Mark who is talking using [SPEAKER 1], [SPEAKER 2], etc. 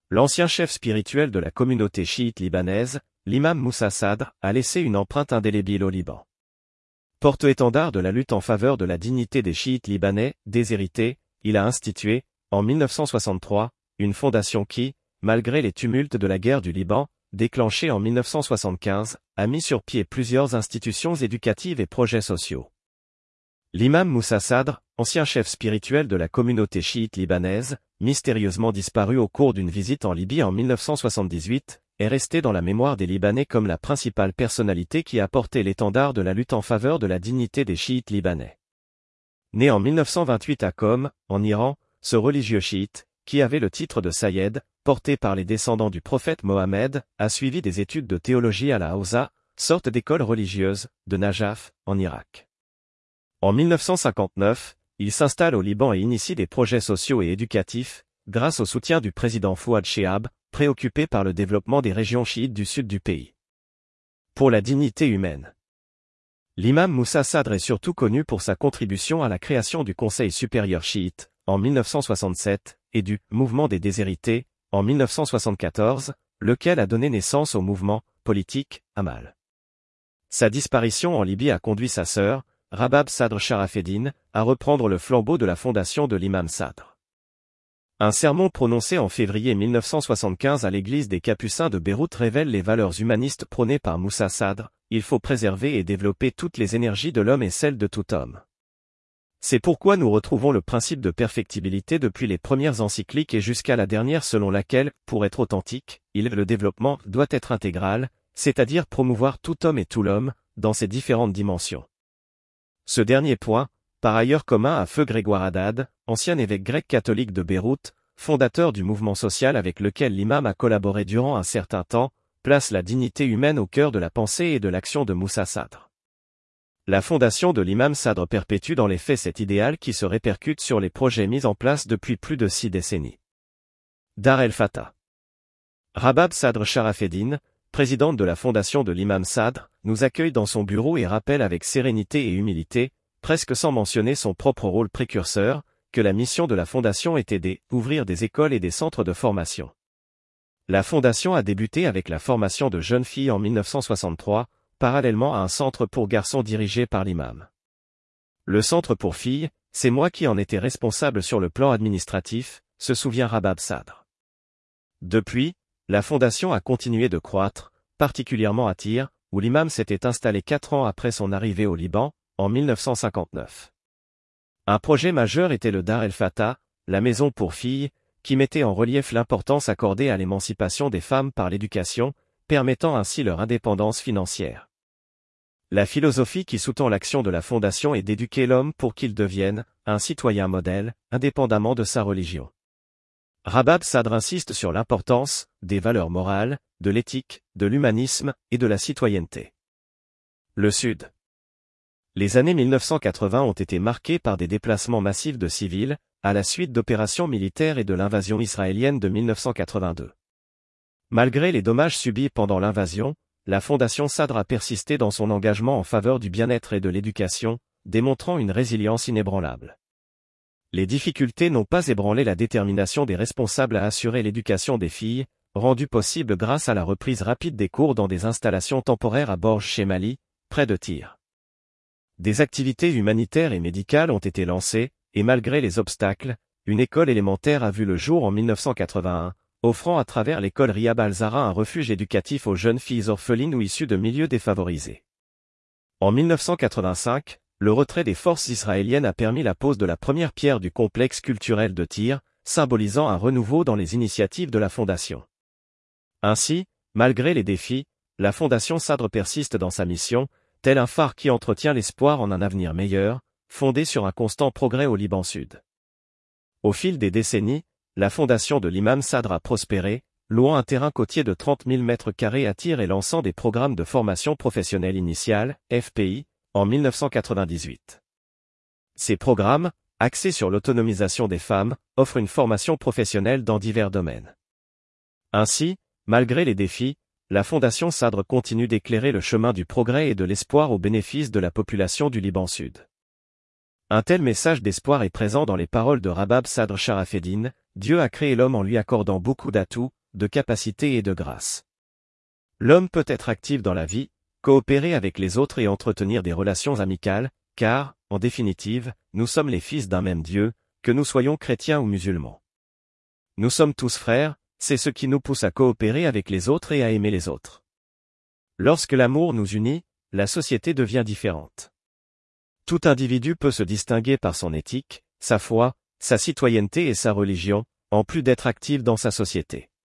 [SPEAKER 1] L'ancien chef spirituel de la communauté chiite libanaise, l'imam Moussa Sadr, a laissé une empreinte indélébile au Liban. Porte-étendard de la lutte en faveur de la dignité des chiites libanais, déshérités, il a institué, en 1963, une fondation qui, malgré les tumultes de la guerre du Liban, déclenchée en 1975, a mis sur pied plusieurs institutions éducatives et projets sociaux. L'imam Moussa Sadr, ancien chef spirituel de la communauté chiite libanaise, mystérieusement disparu au cours d'une visite en Libye en 1978, est resté dans la mémoire des Libanais comme la principale personnalité qui a porté l'étendard de la lutte en faveur de la dignité des chiites libanais. Né en 1928 à Qom, en Iran, ce religieux chiite, qui avait le titre de Sayyed, porté par les descendants du prophète Mohammed, a suivi des études de théologie à la Hawza, sorte d'école religieuse, de Najaf, en Irak. En 1959, il s'installe au Liban et initie des projets sociaux et éducatifs, grâce au soutien du président Fouad Chehab, préoccupé par le développement des régions chiites du sud du pays. Pour la dignité humaine. L'imam Moussa Sadr est surtout connu pour sa contribution à la création du Conseil supérieur chiite, en 1967, et du « Mouvement des déshérités », en 1974, lequel a donné naissance au mouvement politique Amal. Sa disparition en Libye a conduit sa sœur, Rabab Sadr Sharafeddine, à reprendre le flambeau de la fondation de l'imam Sadr. Un sermon prononcé en février 1975 à l'église des Capucins de Beyrouth révèle les valeurs humanistes prônées par Moussa Sadr: il faut préserver et développer toutes les énergies de l'homme et celles de tout homme. C'est pourquoi nous retrouvons le principe de perfectibilité depuis les premières encycliques et jusqu'à la dernière selon laquelle, pour être authentique, le développement doit être intégral, c'est-à-dire promouvoir tout homme et tout l'homme, dans ses différentes dimensions. Ce dernier point, par ailleurs commun à feu Grégoire Haddad, ancien évêque grec catholique de Beyrouth, fondateur du mouvement social avec lequel l'imam a collaboré durant un certain temps, place la dignité humaine au cœur de la pensée et de l'action de Moussa Sadr. La fondation de l'imam Sadr perpétue dans les faits cet idéal qui se répercute sur les projets mis en place depuis plus de 6 décennies. Dar el-Fatah. Rabab Sadr Sharafeddine, présidente de la fondation de l'imam Sadr, nous accueille dans son bureau et rappelle avec sérénité et humilité, presque sans mentionner son propre rôle précurseur, que la mission de la fondation était d'ouvrir des écoles et des centres de formation. La fondation a débuté avec la formation de jeunes filles en 1963, parallèlement à un centre pour garçons dirigé par l'imam. Le centre pour filles, c'est moi qui en étais responsable sur le plan administratif, se souvient Rabab Sadr. Depuis, la fondation a continué de croître, particulièrement à Tyr, où l'imam s'était installé 4 ans après son arrivée au Liban, en 1959. Un projet majeur était le Dar el-Fatah, la maison pour filles, qui mettait en relief l'importance accordée à l'émancipation des femmes par l'éducation, permettant ainsi leur indépendance financière. La philosophie qui sous-tend l'action de la fondation est d'éduquer l'homme pour qu'il devienne un citoyen modèle, indépendamment de sa religion. Rabab Sadr insiste sur l'importance des valeurs morales, de l'éthique, de l'humanisme et de la citoyenneté. Le Sud. Les années 1980 ont été marquées par des déplacements massifs de civils, à la suite d'opérations militaires et de l'invasion israélienne de 1982. Malgré les dommages subis pendant l'invasion, la Fondation Sadr a persisté dans son engagement en faveur du bien-être et de l'éducation, démontrant une résilience inébranlable. Les difficultés n'ont pas ébranlé la détermination des responsables à assurer l'éducation des filles, rendue possible grâce à la reprise rapide des cours dans des installations temporaires à Borj Shemali, près de Tyr. Des activités humanitaires et médicales ont été lancées, et malgré les obstacles, une école élémentaire a vu le jour en 1981, offrant à travers l'école Riyab al-Zahra un refuge éducatif aux jeunes filles orphelines ou issues de milieux défavorisés. En 1985, le retrait des forces israéliennes a permis la pose de la première pierre du complexe culturel de Tyr, symbolisant un renouveau dans les initiatives de la Fondation. Ainsi, malgré les défis, la Fondation Sadr persiste dans sa mission, tel un phare qui entretient l'espoir en un avenir meilleur, fondé sur un constant progrès au Liban Sud. Au fil des décennies, la fondation de l'imam Sadr a prospéré, louant un terrain côtier de 30 000 m² à Tyr et lançant des programmes de formation professionnelle initiale, FPI, en 1998. Ces programmes, axés sur l'autonomisation des femmes, offrent une formation professionnelle dans divers domaines. Ainsi, malgré les défis, la Fondation Sadr continue d'éclairer le chemin du progrès et de l'espoir au bénéfice de la population du Liban Sud. Un tel message d'espoir est présent dans les paroles de Rabab Sadr Sharafeddine: Dieu a créé l'homme en lui accordant beaucoup d'atouts, de capacité et de grâce. L'homme peut être actif dans la vie, coopérer avec les autres et entretenir des relations amicales, car, en définitive, nous sommes les fils d'un même Dieu, que nous soyons chrétiens ou musulmans. Nous sommes tous frères, c'est ce qui nous pousse à coopérer avec les autres et à aimer les autres. Lorsque l'amour nous unit, la société devient différente. Tout individu peut se distinguer par son éthique, sa foi, sa citoyenneté et sa religion, en plus d'être actif dans sa société.